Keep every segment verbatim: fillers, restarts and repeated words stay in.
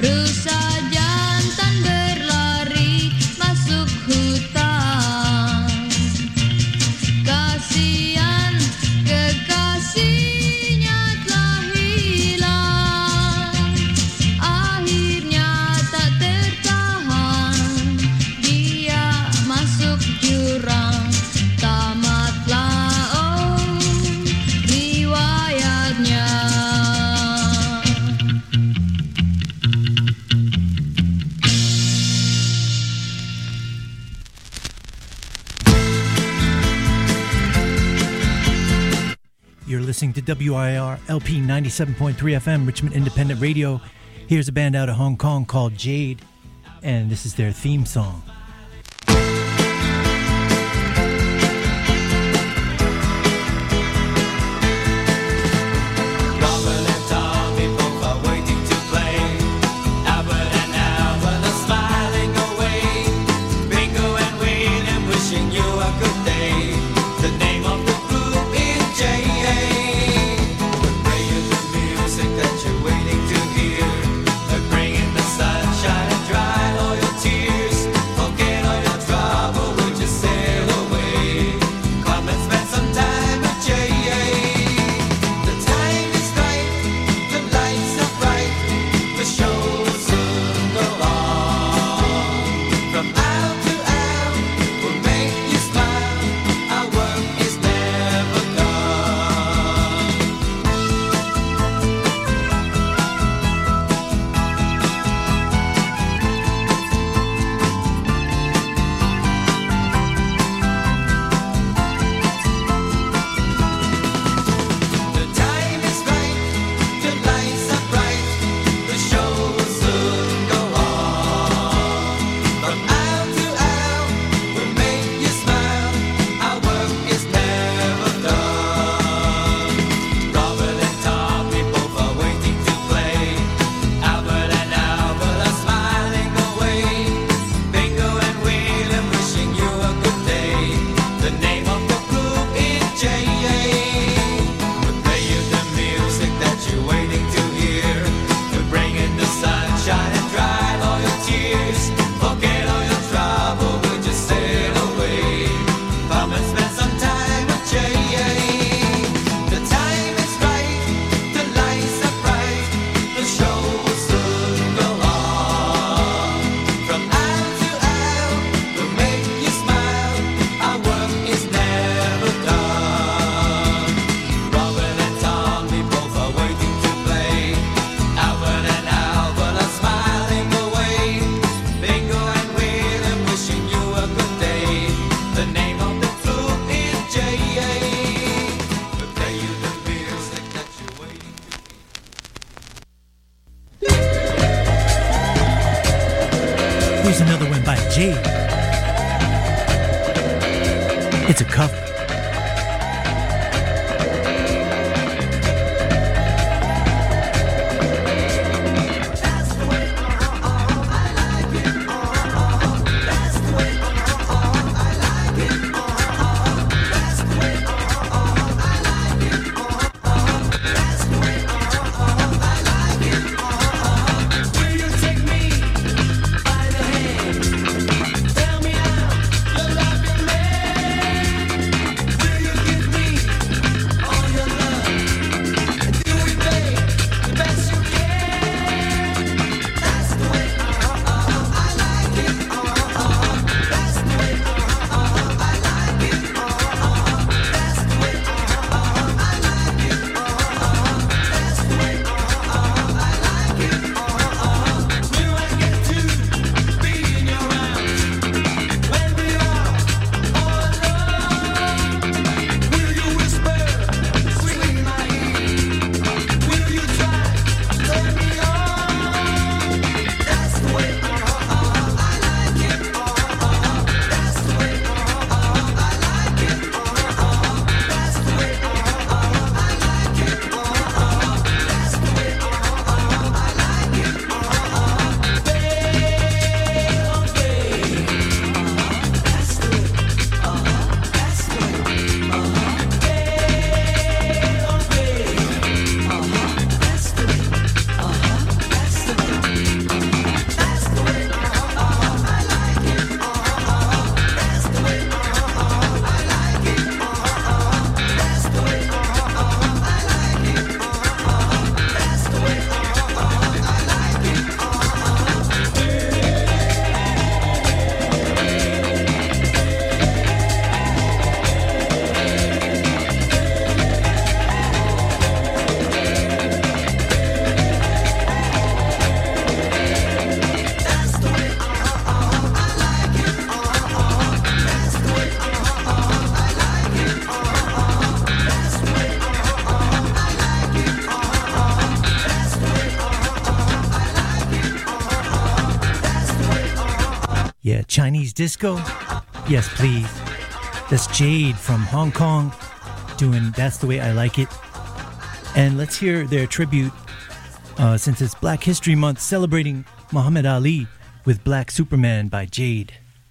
Listening to W I R L P ninety-seven point three F M, Richmond Independent Radio. Here's a band out of Hong Kong called Jade, and this is their theme song. Sunshine and dry all your tears. Forget all your Here's another one by Jade. It's a cover. Yeah, Chinese disco? Yes, please. That's Jade from Hong Kong doing That's the Way I Like It. And let's hear their tribute, uh, since it's Black History Month, celebrating Muhammad Ali with Black Superman by Jade.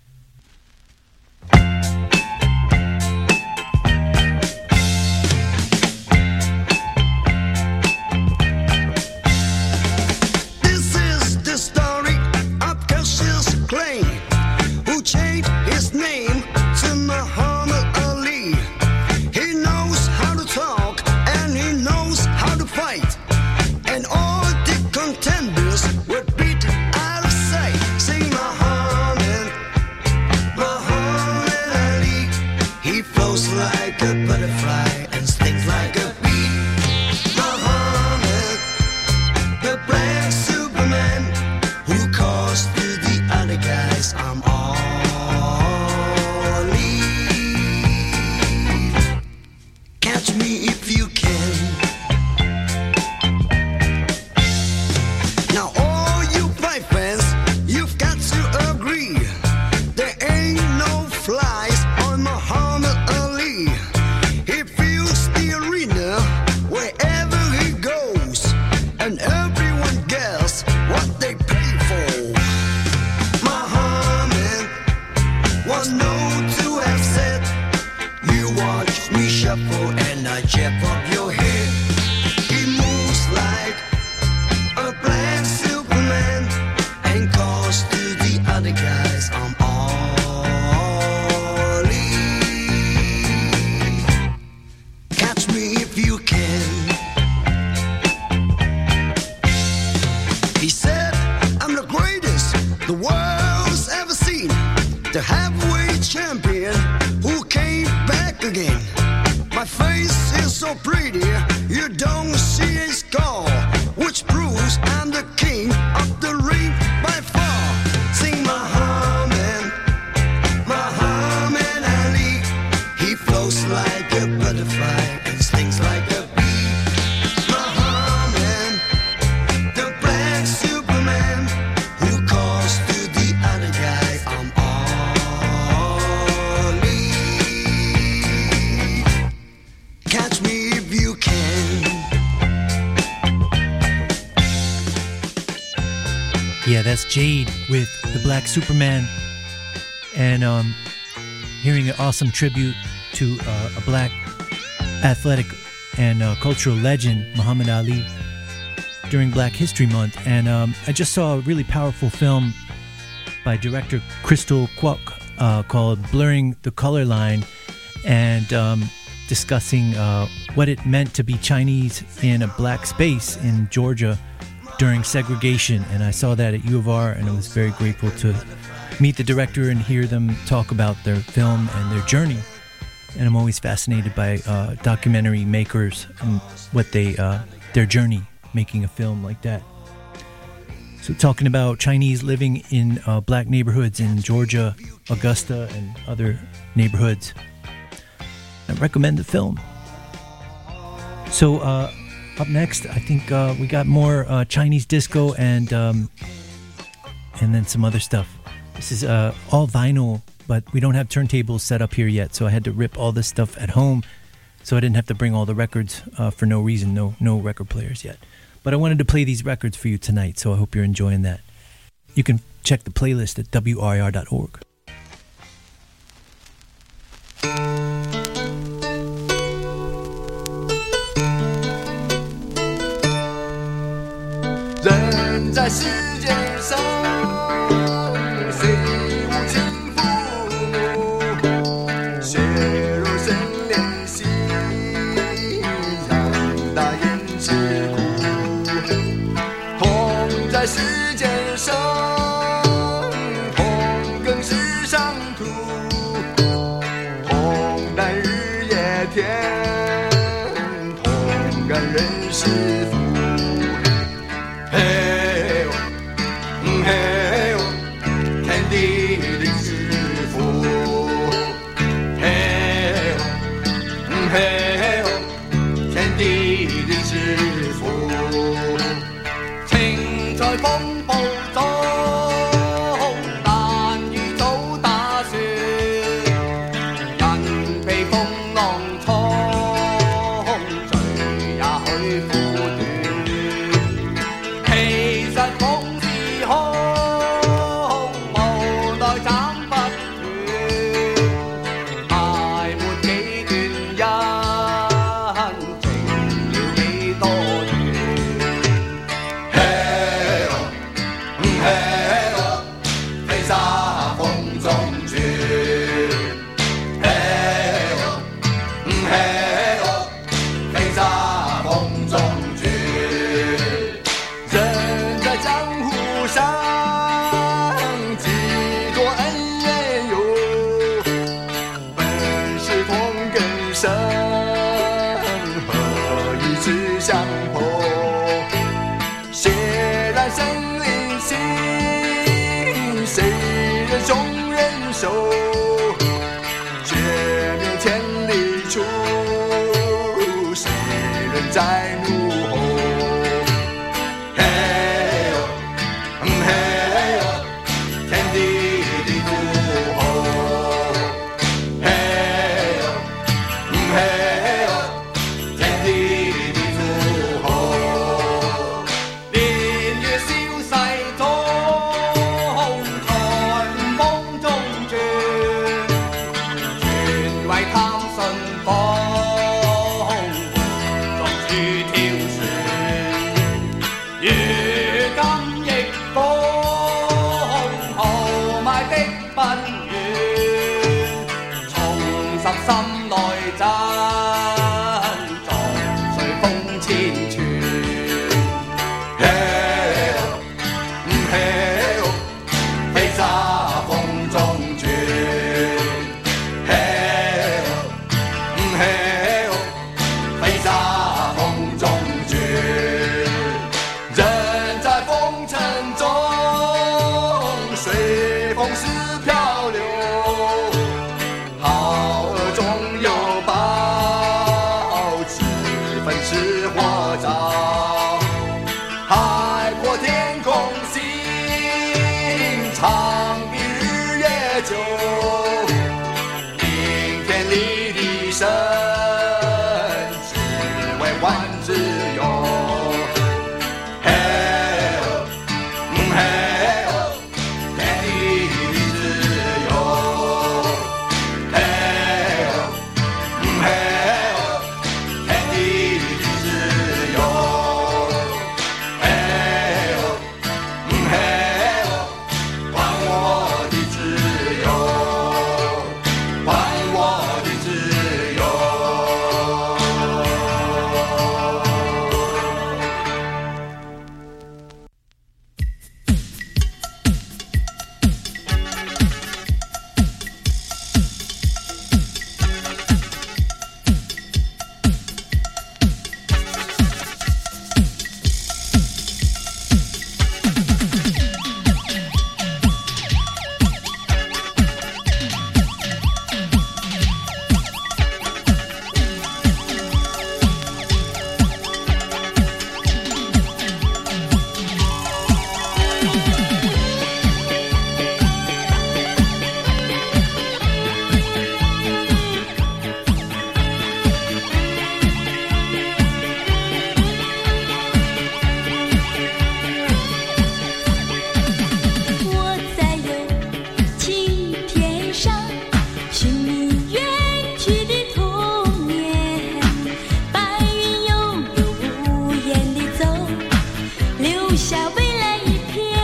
This is the story of Cassius Clay, who changed his name to Muhammad Ali. He knows how to talk and he knows how to fight, and all the contenders were beat out of sight. Sing Muhammad, Muhammad Ali. He flows like a butterfly and stings like a bee. Muhammad, the black Superman, who calls to the other guys, I'm Ali. Catch me if you can. Now all you fight fans, you've got to agree, there ain't no flies on Muhammad Ali. He fills the arena wherever he goes, and everyone gets what they pay for. Muhammad was known to have said, you watch me shuffle and I chop up your head. He moves like a black Superman and calls to the other guys, I'm Ali. Catch me if you can. He said, I'm the greatest the world's ever seen, the heavyweight champion who came back again. My face is so pretty, you don't see a scar, which proves I'm the king of the ring by far. Sing Muhammad, Muhammad Ali. He flows like a butterfly and stings like a bee. Muhammad, the black Superman, who calls to the other guy, I'm Ali. Catch me if you can. Yeah, that's Jade with the Black Superman, and um, hearing an awesome tribute to uh, a black athletic and uh, cultural legend, Muhammad Ali, during Black History Month. And um, I just saw a really powerful film by director Crystal Kwok uh, called Blurring the Color Line, and um, discussing uh, what it meant to be Chinese in a black space in Georgia during segregation. And I saw that at U of R, and I was very grateful to meet the director and hear them talk about their film and their journey. And I'm always fascinated by uh, documentary makers and what they uh, their journey making a film like that. So talking about Chinese living in uh, black neighborhoods in Georgia, Augusta, and other neighborhoods. I recommend the film. So uh, up next, I think uh, we got more uh, Chinese disco and um, and then some other stuff. This is uh, all vinyl, but we don't have turntables set up here yet, so I had to rip all this stuff at home, so I didn't have to bring all the records uh, for no reason, no no record players yet. But I wanted to play these records for you tonight, so I hope you're enjoying that. You can check the playlist at W R I R dot org. 人在世界上，谁无情父母，血肉生怜惜，让大雁之苦。痛在世界上，痛更是伤途，痛担日夜天，痛感人世福。 嘿呦，嗯嘿呦，天地的之父。嘿呦，嗯嘿呦，天地的之父。青菜风暴中，男与空氣紅，無奈斬不斷，埋沒幾段恩情了幾多遠。 嘿嘍，嘿嘍，飛沙風中轉。嘿嘍，嘿嘍，飛沙風中轉。 人在江湖上，幾多恩怨有，本是同根生，何以只相逢？血染生灵心，谁人凶人手？绝面千里出，谁人在怒吼？ 嘿嘍，嘿嘍，天地的怒吼。嘿嘍，嘿嘍，天地的怒吼。 年月消逝中，寒風中轉，全為貪信奉，作主挑選。如今亦風豪邁的不遠，重拾心內真，撞隨風千串。 嘿嘍，嘿嘍，飛沙風中轉。嘿嘍，嘿嘍，飛沙風中轉。 人在風塵中，隨風是漂流，好惡中有報，脂粉是火照。海阔天空心，长比日夜久。顶天立地身，只为万之有。 嘿嘍，嘿嘍，天地的自由。嘿嘍，嘿嘍，天地的自由。嘿嘍，嘿嘍，还我的自由，还我的自由。 我在有情天上寻觅远去的童年，白云悠悠无言地走，留下未来一片。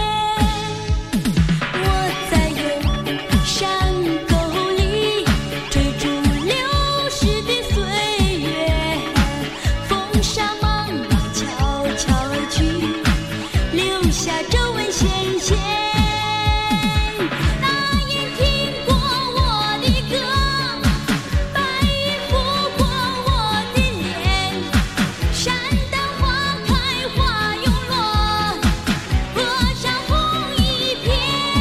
我在有山沟里追逐流逝的岁月，风沙茫茫悄悄而去，留下皱纹显现。那夜听过我的歌，白云拂过我的脸，山丹花开花永落，河上红一片。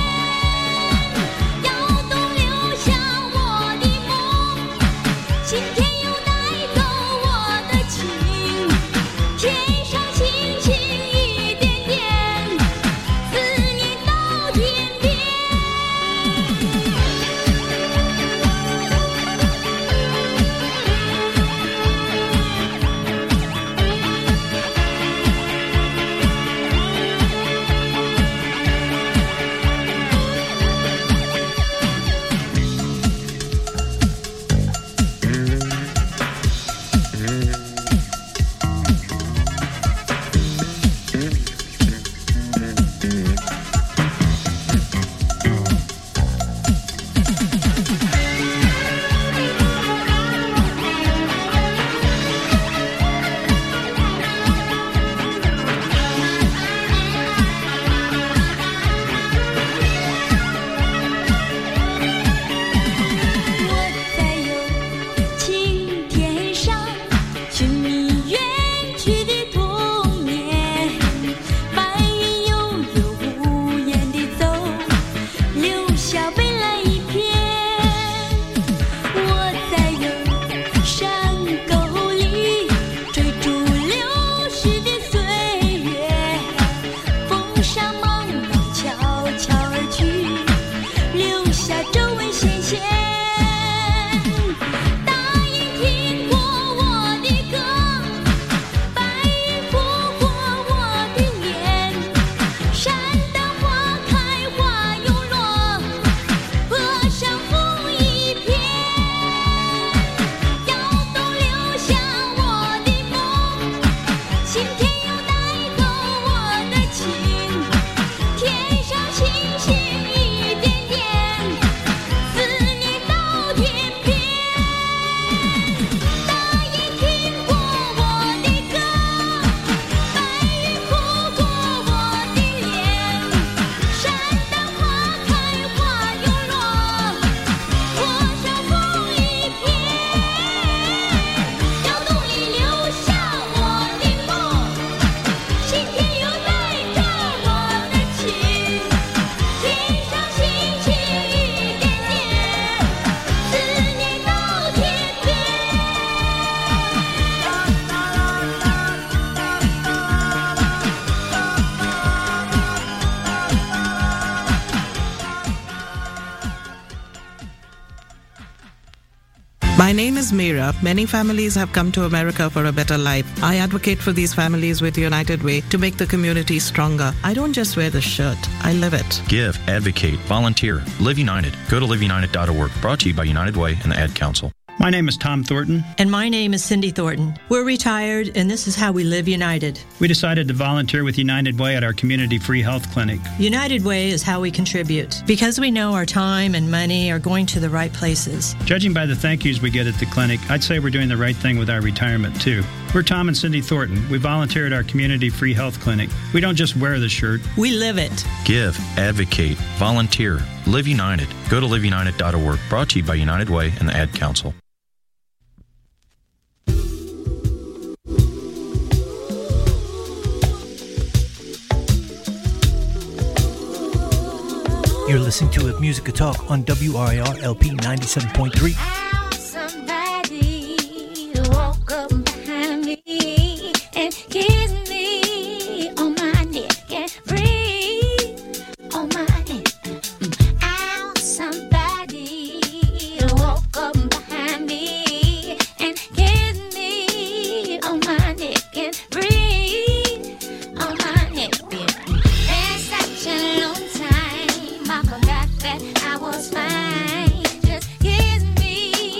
窑洞留下我的梦，今天又带走我的情。天上星星一点点， 上忙忙悄悄而去，留下皱纹显现。大雁听过我的歌，白云拂过我的脸，山丹花开花又落，坡上风一片，摇动流向我的梦，晴天又带走我的情，天上星星一点点，思念到天边。大雁听过我的歌，白云拂过我的脸，山丹花开花又落，坡上风一片，摇动里流向我的梦，晴天又带着我的情，天上星星一点点，思念到天边。 My name is Meera. Many families have come to America for a better life. I advocate for these families with United Way to make the community stronger. I don't just wear the shirt, I live it. Give, advocate, volunteer, Live United. Go to live united dot org. Brought to you by United Way and the Ad Council. My name is Tom Thornton. And my name is Cindy Thornton. We're retired, and this is how we live United. We decided to volunteer with United Way at our community free health clinic. United Way is how we contribute, because we know our time and money are going to the right places. Judging by the thank yous we get at the clinic, I'd say we're doing the right thing with our retirement, too. We're Tom and Cindy Thornton. We volunteer at our community free health clinic. We don't just wear the shirt. We live it. Give, advocate, volunteer, Live United. Go to live united dot org. Brought to you by United Way and the Ad Council. You're listening to a Music Talk on W R I R L P ninety-seven point three. Somebody walk up behind me and kiss me on my neck and breathe on my neck. Ow, somebody walk up behind me and kiss me on my neck and breathe on my neck. There's such a long time I forgot that I was fine. Just kiss me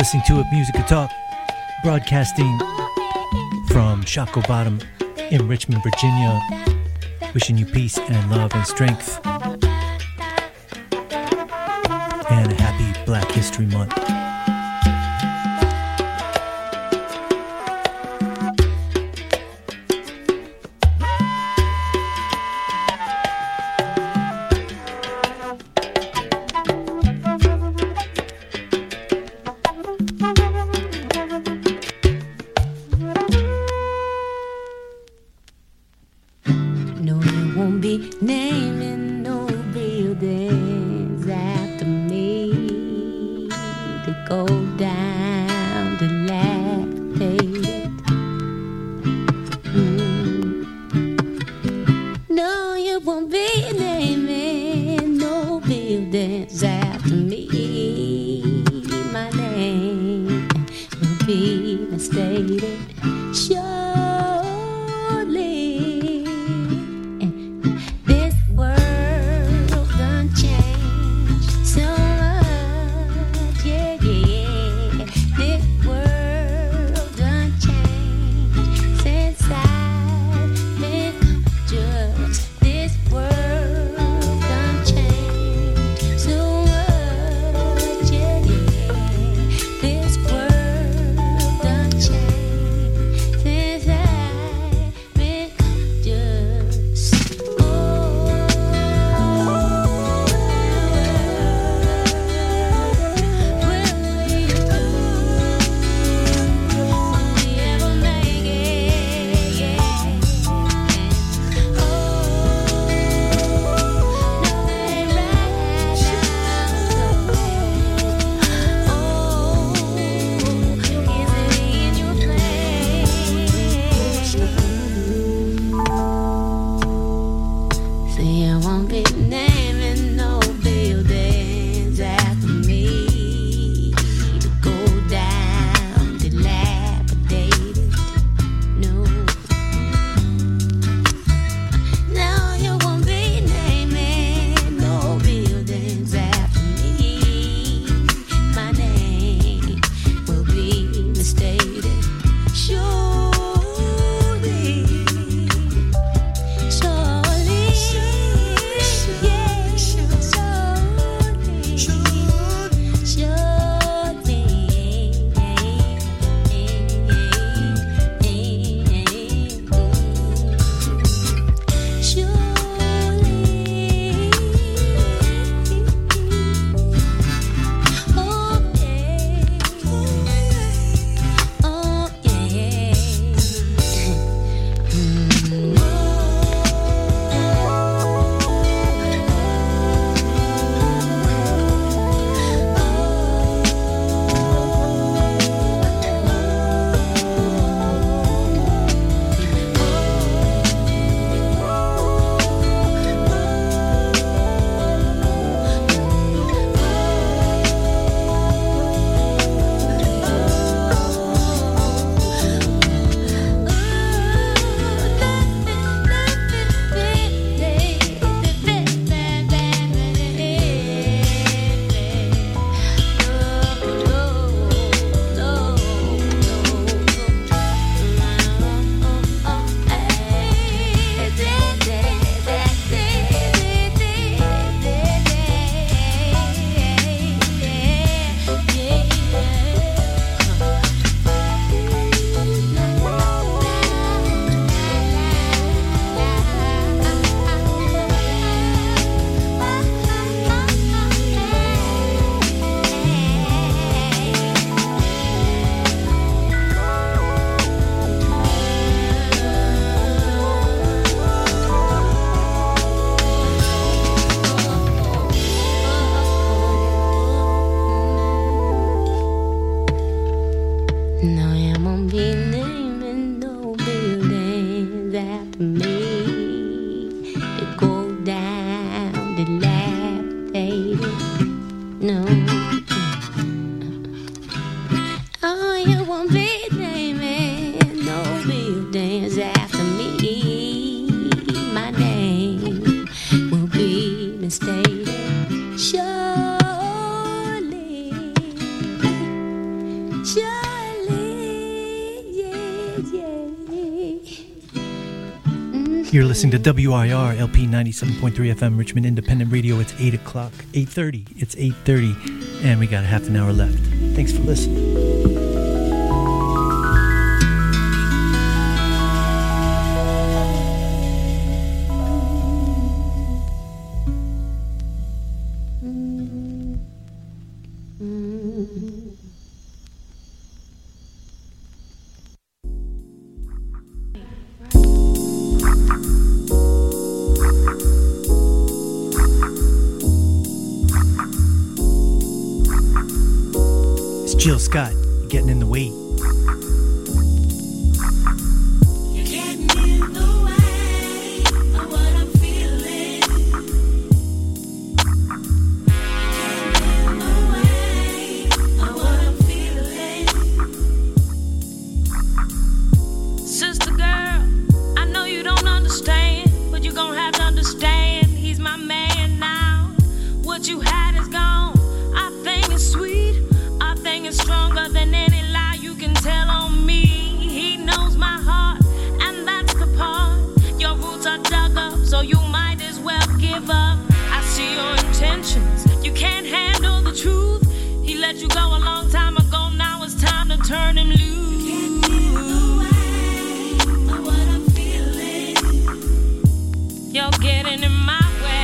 listening to A Music Talk, broadcasting from Shockoe Bottom in Richmond, Virginia. Wishing you peace and love and strength. And a happy Black History Month. This world You're listening to W I R L P ninety-seven point three F M, Richmond Independent Radio. It's eight o'clock, eight thirty. It's eight thirty, and we got a half an hour left. Thanks for listening. Jill Scott, getting in the way. You're getting in the way of what I'm feeling. You're getting in the way of what I'm feeling. Sister girl, I know you don't understand, but you're gonna have to understand. He's my man now. What you had is gone. Our thing is sweet. Our thing is stronger than any lie you can tell on me. He knows my heart, and that's the part. Your roots are dug up, so you might as well give up. I see your intentions. You can't handle the truth. He let you go a long time ago. Now it's time to turn him loose. You can't get in the way of what I'm feeling. You're getting in my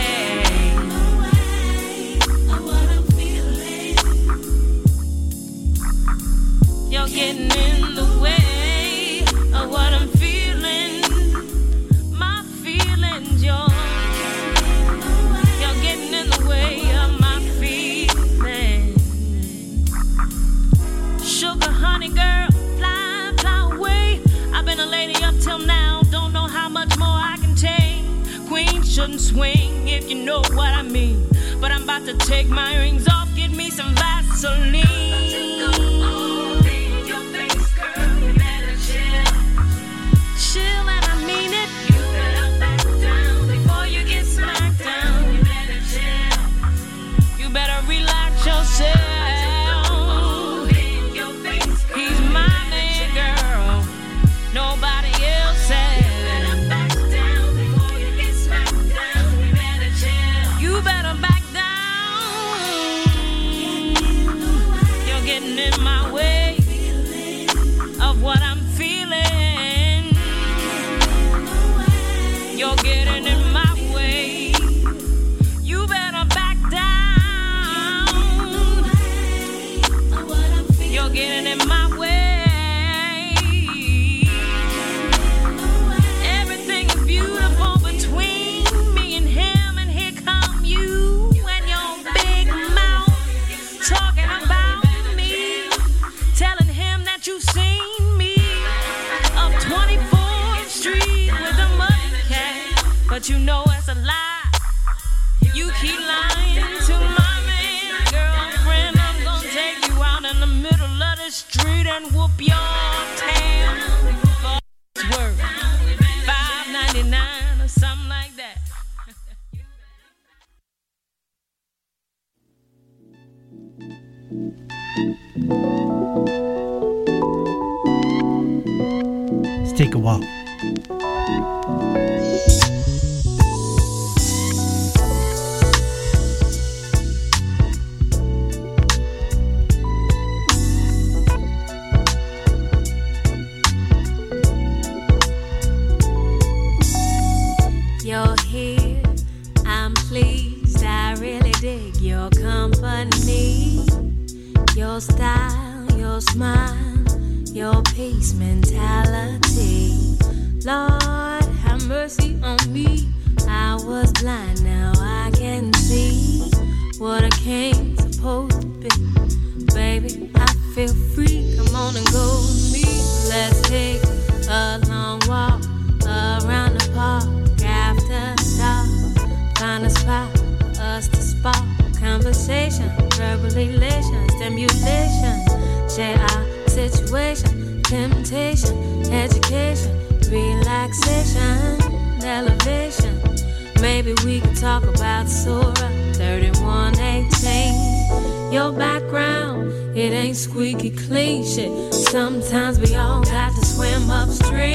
You're getting in the way of what I'm feeling. My feelings, you're, you're getting in the way of my feelings. Sugar, honey, girl, fly, fly away. I've been a lady up till now, don't know how much more I can take. Queen shouldn't swing, if you know what I mean. But I'm about to take my rings off, get me some Vaseline. Chill and I mean it. You better back down before you get smacked down. You better chill. You better relax yourself. He's my man, girl. Nobody else has. You better back down before you get smacked down. You better chill. You better back down. You're getting in my way of what I'm feeling. You're getting in my way. You better back down. You're getting in my way. Everything is beautiful between me and him, and here come you and your big mouth talking about me, telling him that you've seen me up twenty-fourth Street with a mud. But you know it's a lie. You keep lying to my man, girlfriend. I'm gonna take you out in the middle of the street and whoop your tail. For it's worth five ninety-nine or something like that. Let's take a walk. You're here, I'm pleased, I really dig your company. Your style, your smile, your peace mentality. Lord, have mercy on me. I was blind, now I can see what I came supposed to be. Baby, I feel free, come on and go with me. Let's take a long walk around the park. After dark, find a spot for us to spark conversation, verbal elation, stimulation, share our situation, temptation, education, relaxation, elevation. Maybe we could talk about Surah thirty-one eighteen. Your background, it ain't squeaky clean shit. Sometimes we all got to swim upstream.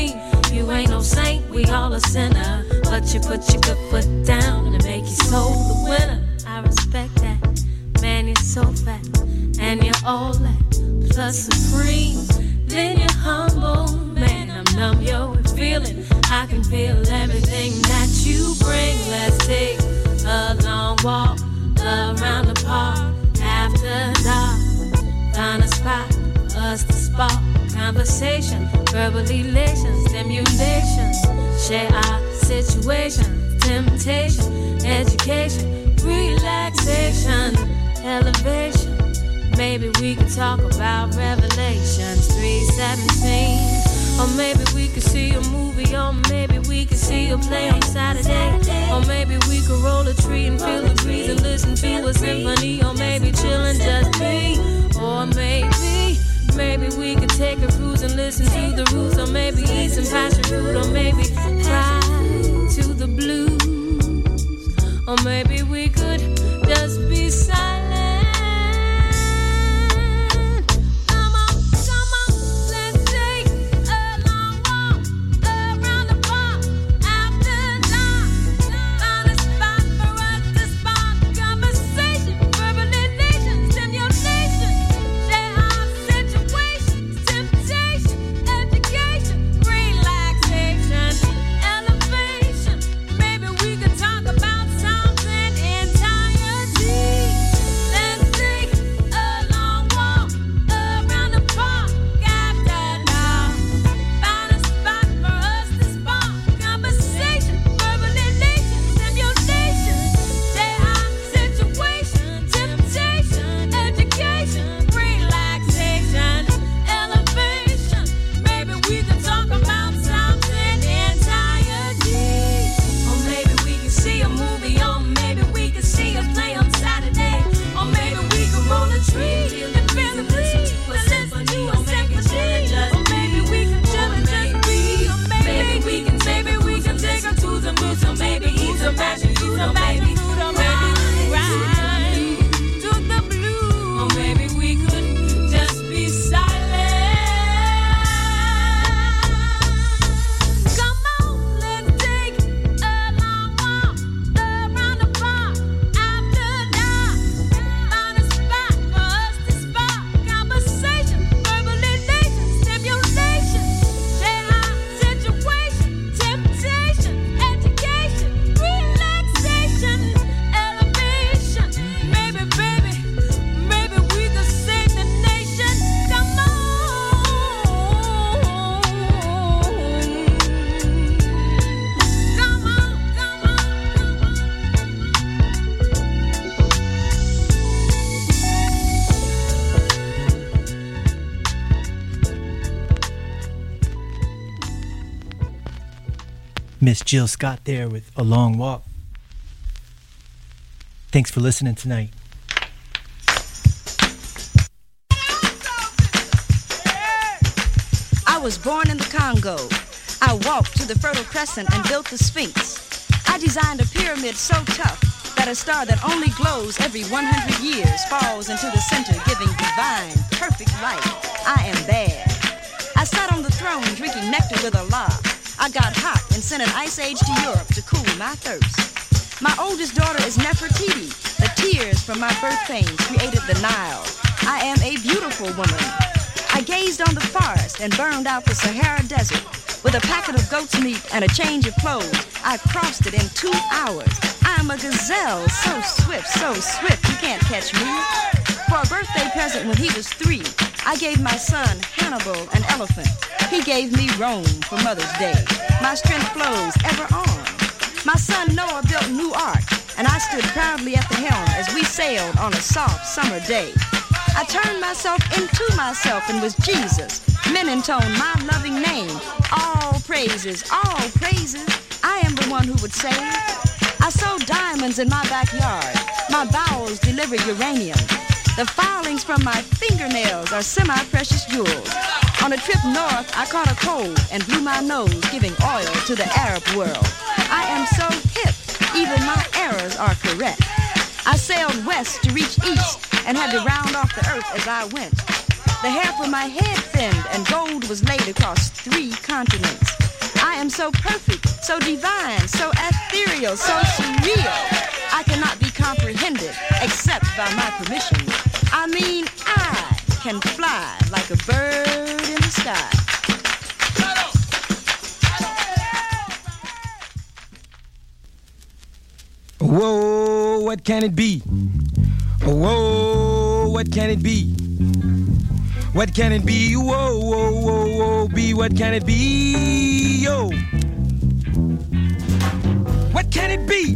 You ain't no saint, we all a sinner. But you put your good foot down and make your soul the winner. I respect that. Man, you're so fat. And you're all that. Plus supreme. Then you're humble. Man, I'm numb, yo, with feeling. I can feel everything that you bring. Let's take a long walk around the park after dark. Find a spot for us to spark conversation, verbal elation, stimulation. Share our situation, temptation, education, relaxation, elevation. Maybe we could talk about Revelations three seventeen. Or maybe we could see a movie, or maybe we could see a play on Saturday. Or maybe we could roll a tree and feel the breeze and listen to a symphony. Or maybe chillin' just me. Or maybe, maybe we could take a cruise and listen to the roots. Or maybe eat some passion fruit. Or maybe cry to the blues. Or maybe we could just be silent. Miss Jill Scott there with A Long Walk. Thanks for listening tonight. I was born in the Congo. I walked to the Fertile Crescent and built the Sphinx. I designed a pyramid so tough that a star that only glows every one hundred years falls into the center, giving divine, perfect light. I am bad. I sat on the throne drinking nectar with Allah. I got hot and sent an ice age to Europe to cool my thirst. My oldest daughter is Nefertiti. The tears from my birth pains created the Nile. I am a beautiful woman. I gazed on the forest and burned out the Sahara Desert. With a packet of goat's meat and a change of clothes, I crossed it in two hours. I am a gazelle, so swift, so swift, you can't catch me. For a birthday present when he was three, I gave my son Hannibal an elephant. He gave me Rome for Mother's Day. My strength flows ever on. My son Noah built a new ark, and I stood proudly at the helm as we sailed on a soft summer day. I turned myself into myself and was Jesus. Men intone my loving name. All praises, all praises. I am the one who would say, I sow diamonds in my backyard. My bowels deliver uranium. The filings from my fingernails are semi-precious jewels. On a trip north, I caught a cold and blew my nose, giving oil to the Arab world. I am so hip, even my errors are correct. I sailed west to reach east and had to round off the earth as I went. The hair from my head thinned and gold was laid across three continents. I am so perfect, so divine, so ethereal, so surreal. I cannot be comprehended except by my permission. I mean, I can fly like a bird in the sky. Whoa, what can it be? Whoa, what can it be? What can it be? Whoa, whoa, whoa, whoa, be what can it be? Yo. What can it be?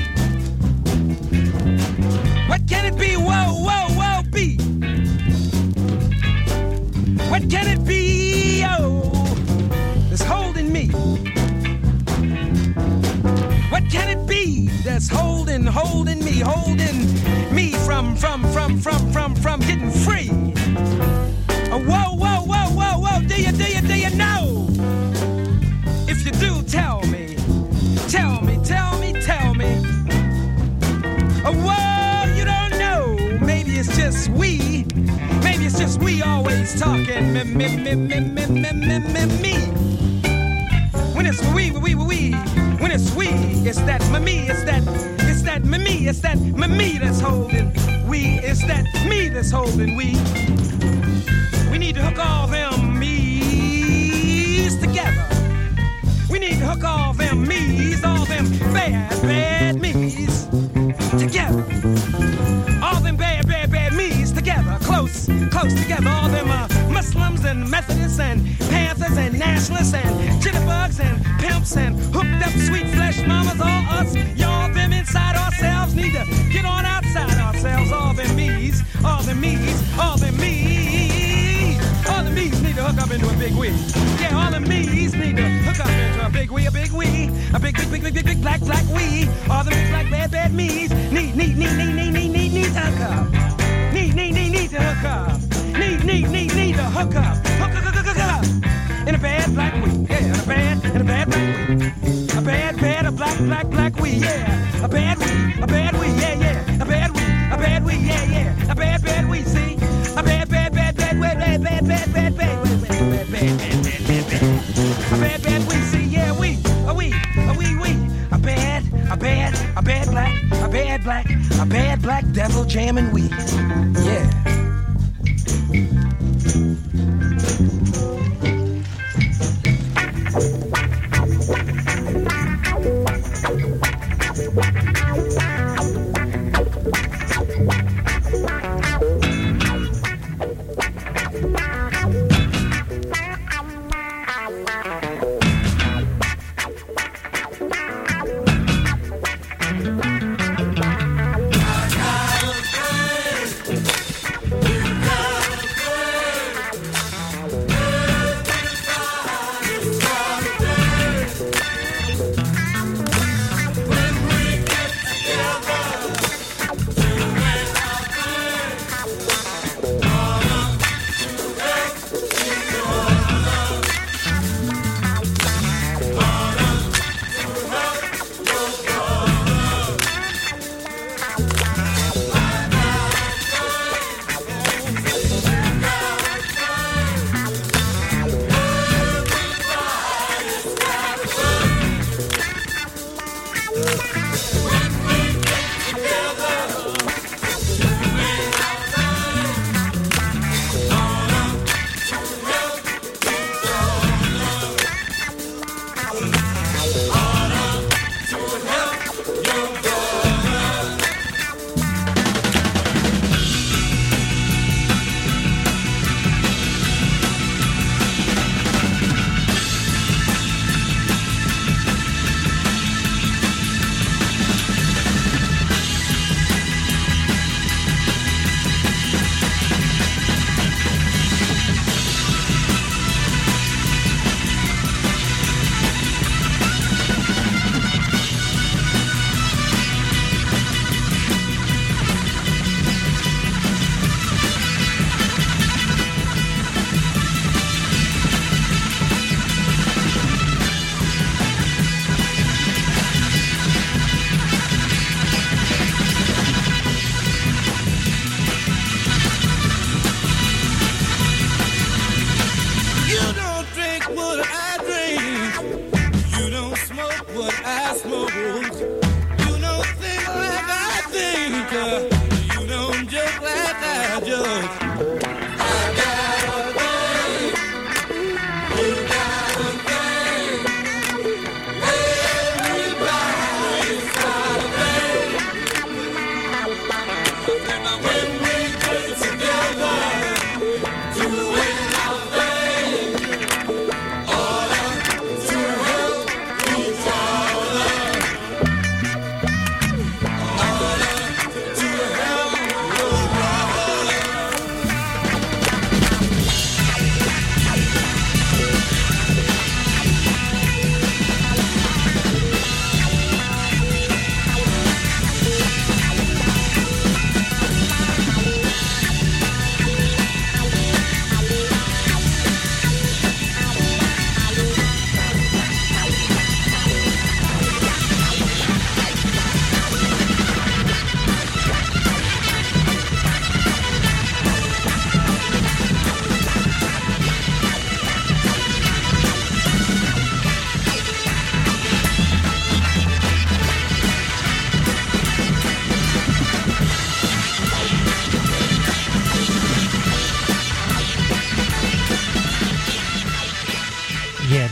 What can it be? Whoa, whoa, whoa, be. What can it be? Yo. That's holding me. What can it be that's holding, holding me, holding me from, from, from, from, from, from getting free? Oh, whoa, whoa, whoa, whoa, whoa, do you, do you, do you know? If you do, tell me, tell me, tell me, tell me. Oh, whoa, you don't know. Maybe it's just we, maybe it's just we always talking me, me, me, me, me, me, me, me, me. When it's we, we, we, we, when it's we, it's that me, it's that, it's that me, it's that me that's holding we, it's that me that's holding we. We need to hook all them me's together. We need to hook all them me's, all them bad, bad me's together. All them bad, bad, bad me's together, close, close together. All them uh, Muslims and Methodists and Panthers and Nationalists and jitterbugs and pimps and hooked up sweet flesh mamas, all us, y'all them inside ourselves need to get on outside ourselves. All them me's, all them me's, all them me's, all the me's need to hook up into a big we. Yeah, all the me's need to hook up into a big we, a big we, a big, big, big, big, big, big black, black we. All the big black, bad, bad me's need, need, need, need, need, need, need, need to hook up. Need, need, need, need to hook up. Need, need, need, need to hook up. Hook, hook, hook, hook, hook up. In a bad black we, yeah, in a bad, in a bad black we. A bad, bad, a black, black, black we, yeah. A bad we, a bad we, yeah, yeah. A bad we, a bad we, yeah, yeah. A bad, bad we, see. A bad, bad, bad, bad, bad, bad, bad, bad, bad, bad, bad, bad, bad, bad, bad, bad. A bad, bad we, see, yeah, we, a we, a we, we. A bad, a bad, a bad black, a bad black, a bad black devil jamming we, yeah. When we get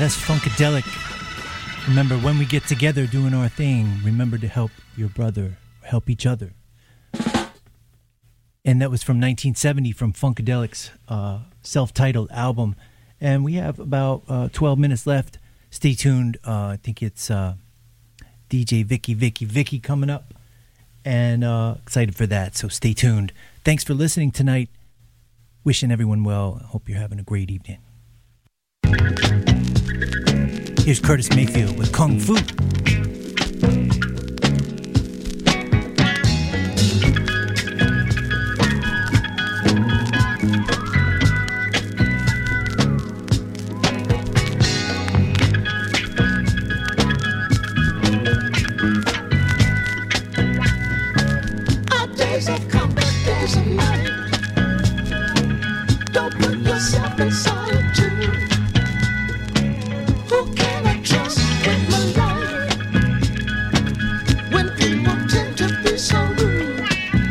that's Funkadelic. Remember, when we get together doing our thing, remember to help your brother, help each other. And that was from nineteen seventy from Funkadelic's uh, self-titled album. And we have about uh, twelve minutes left. Stay tuned. Uh, I think it's uh, D J Vicky, Vicky, Vicky coming up. And uh, excited for that, so stay tuned. Thanks for listening tonight. Wishing everyone well. Hope you're having a great evening. Here's Curtis Mayfield with Kung Fu. Our days have come, days of night. Don't put yourself in solitude. Who can I trust with my life when people tend to be so rude?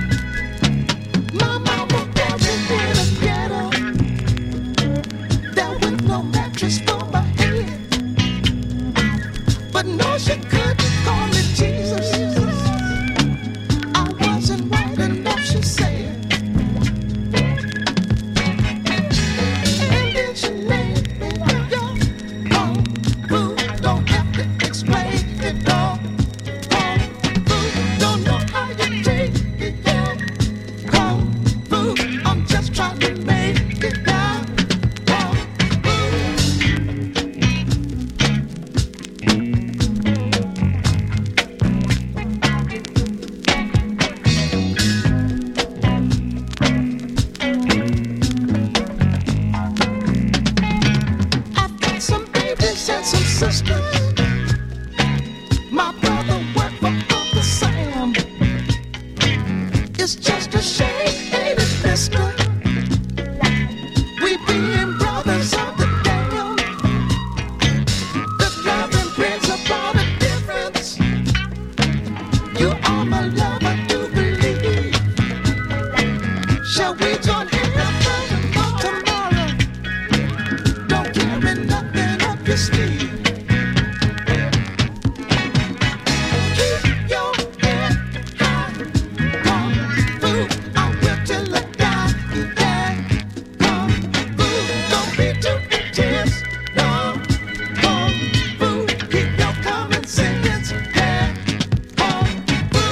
My mama buried in a ghetto there with no mattress for my head, but no, she couldn't call me Jesus. I wasn't right enough, she said. And then she made me go. Kung Fu, don't have to explain it all. Kung Fu, don't know how you take it down. Kung Fu, I'm just trying to make it down. Kung Fu. I've got some babies and some sisters. My brother worked for Uncle Sam. It's just a shame, ain't it, mister? We being brothers of the damn. The love and brings about a difference. You are my love, I do believe. Shall we join hands for tomorrow? Don't carry nothing up your sleeve. Keep your head high. Kung Fu, I will till I die. Yeah. Kung Fu, don't be too intense. No. Kung Fu, keep your common sense. Yeah. Kung Fu.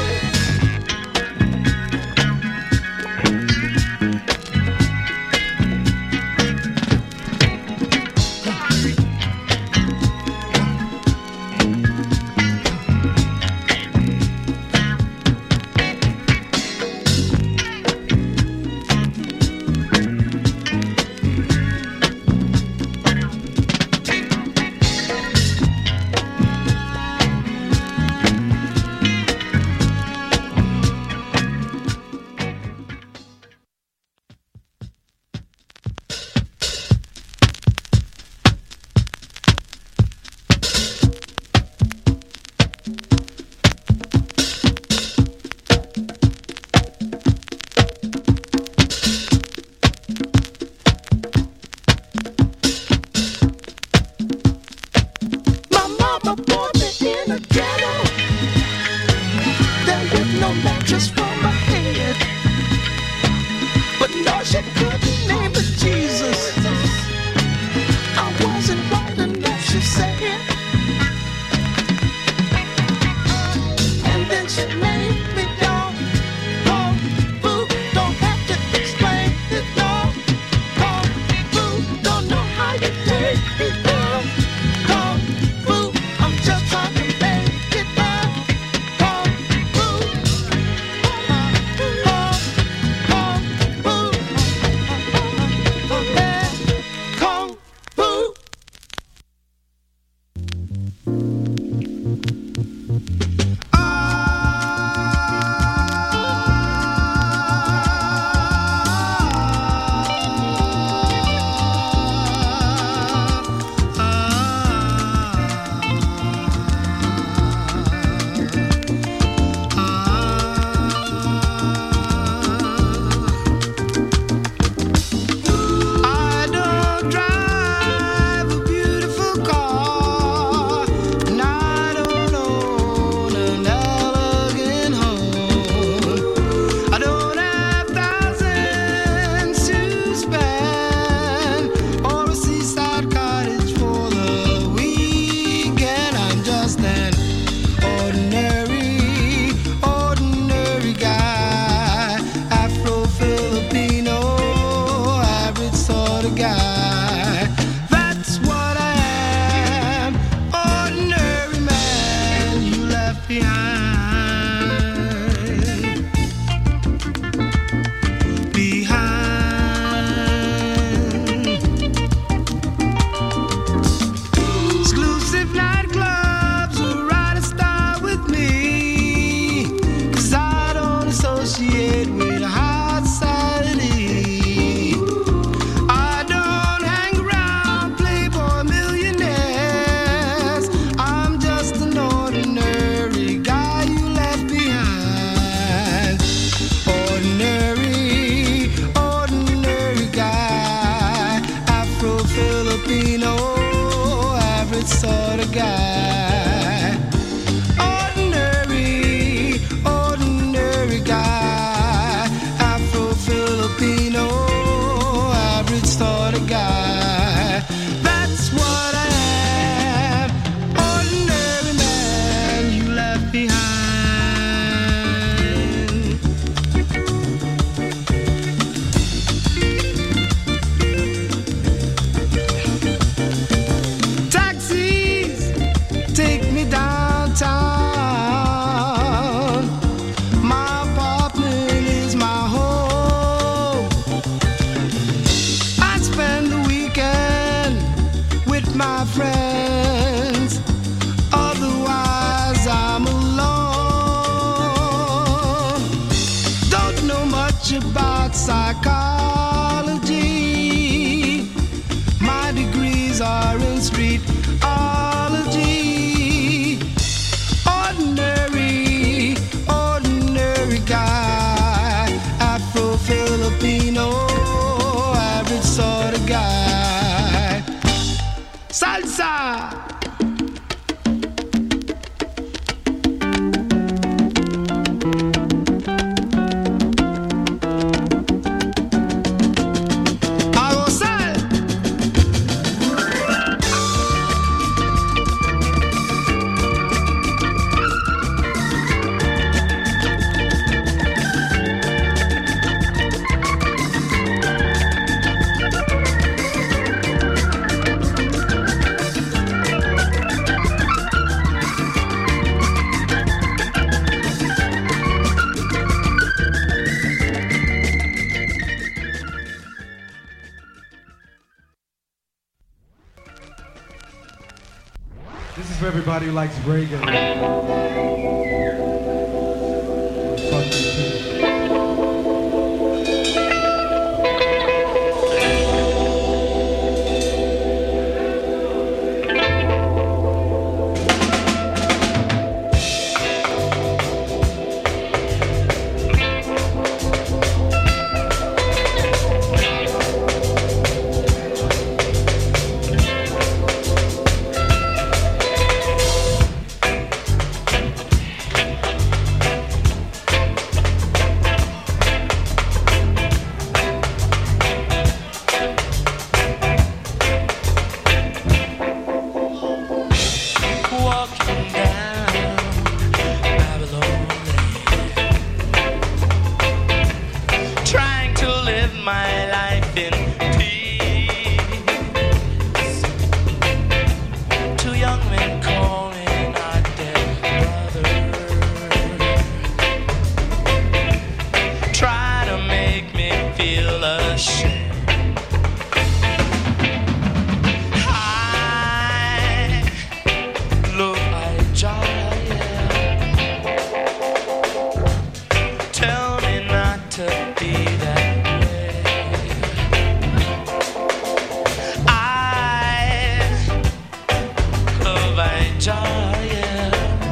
My mama born me in a ghetto there with no mattress for my head, but no, she couldn't name it Jesus. I wasn't right enough, she said. And then she made me go. Kung Fu, don't have to explain it, no. Kung Fu, don't know how you take it down. Kung Fu, I'm just trying to make it down. Kung Fu, Kung guy. Ordinary, ordinary guy. Afro-Filipino, average sort of guy. That's what I am. Ordinary man you left behind. Taxis take me downtown. My apartment is my home. I spend the weekend with my friends. Otherwise, I'm alone. Don't know much about psychology. My degrees are in streetology. Ordinary, ordinary guy. Afro-Filipino, average sort of guy. Salsa! A gozar. This is for everybody who likes Reagan. Fuck you too. Walking down Babylon Lane, trying to live my life in peace. Two young men calling our dead brother, try to make me feel ashamed. Look, I giant. Tell me not to be that way. I love I giant.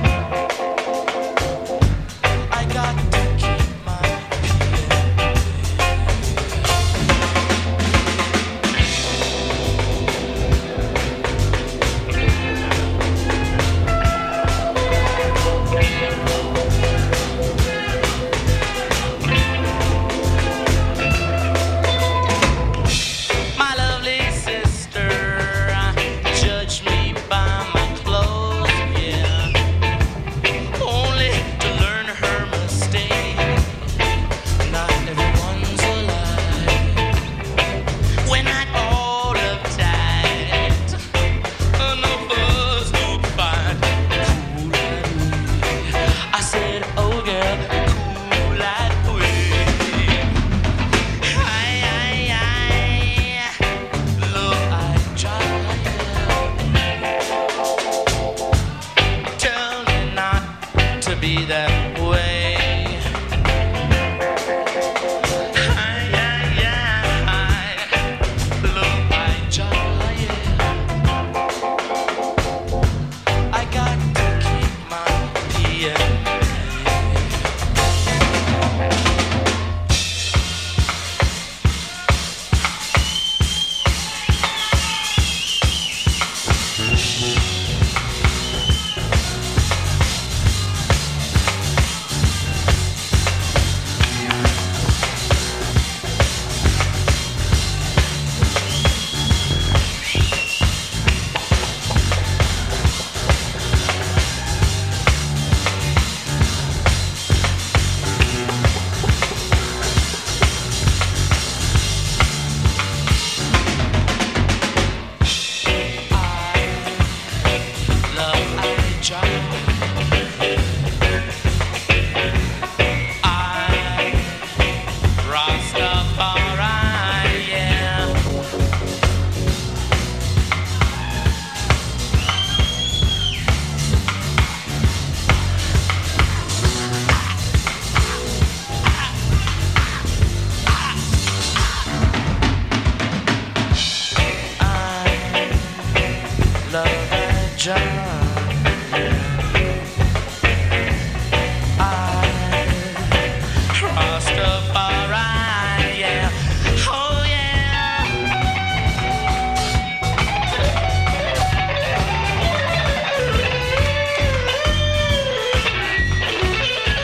I got to keep my My lovely sister judged me by my clothes, yeah, only to learn her mistake. Not everyone's alive. When I all uptight, no fuss, no fight, cool that way. I said, oh girl, cool that way. Aye, aye, aye. Look, I giant. Tell me not to be that way.